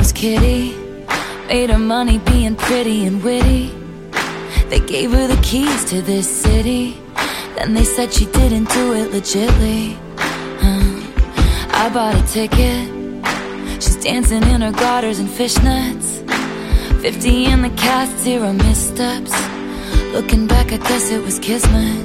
was Kitty. Made her money being pretty and witty. They gave her the keys to this city. Then they said she didn't do it legitly. I bought a ticket. She's dancing in her garters and fishnets. 50 in the cast, 0 missteps. Looking back, I guess it was kismet.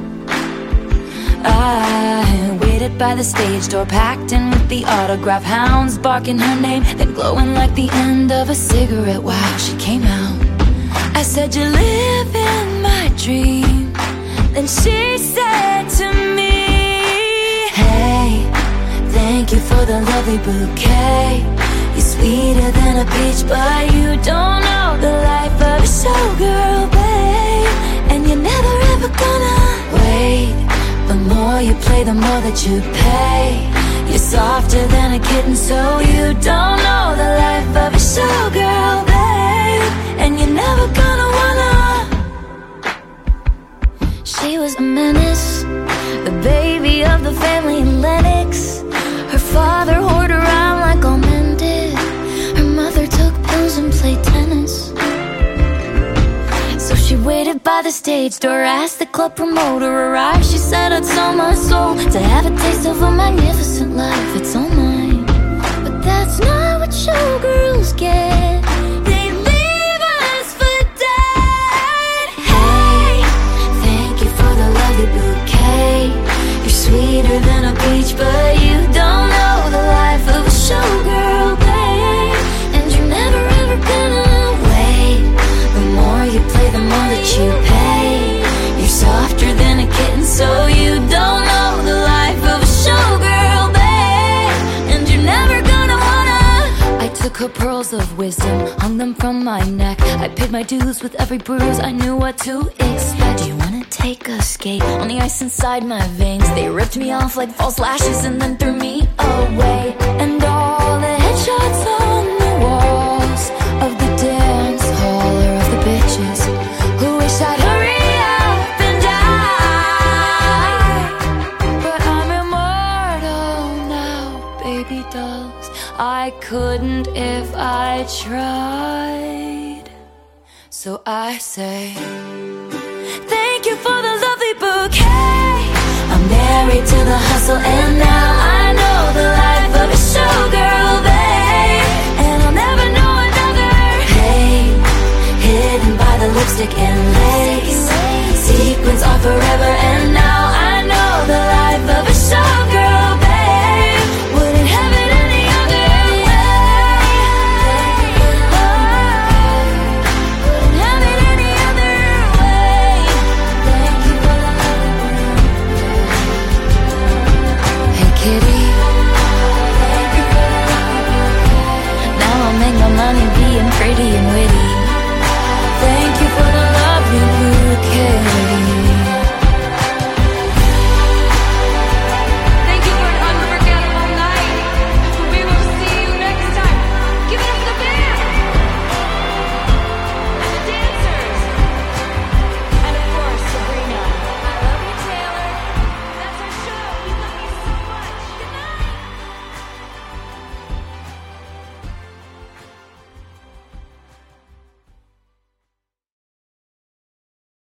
I waited by the stage door, packed in with the autograph hounds, barking her name, then glowing like the end of a cigarette. Wow, she came out. I said, "You live in my dream." Then she said to me, "Hey, thank you for the lovely bouquet. You're sweeter than a peach, but you don't know the life of a showgirl, babe. And you're never ever gonna wait. The more you play, the more that you pay. You're softer than a kitten, so you don't know the life of a showgirl, babe. And you're never gonna wanna." She was a menace, the baby of the family in Lennox. Her father whored around like all men did. Her mother took pills and played tennis. So she waited by the stage door, asked the club promoter arrive. She said, "I'd sell my soul to have a taste of a magnificent life. It's all mine." But that's not what showgirls get. They leave us for dead. Hey, thank you for the lovely bouquet. You're sweeter than a peach, but you don't know the life of a showgirl, babe. And you're never ever gonna wait. The more you play, the more that you pay. You're softer than a kitten, so you don't know the life of a showgirl, babe. And you're never gonna wanna. I took her pearls of wisdom, hung them from my neck. I paid my dues with every bruise, I knew what to expect. Do you wanna take a skate on the ice inside my veins? They ripped me off like false lashes and then threw me away. And all the headshots on the walls of the dance hall are of the bitches who wish I'd hurry up and die. But I'm immortal now, baby dolls. I couldn't if I tried. So I say, thank you for the lovely bouquet. I'm married to the hustle, and now I know the life of a showgirl, babe. And I'll never know another. Hey, hidden by the lipstick and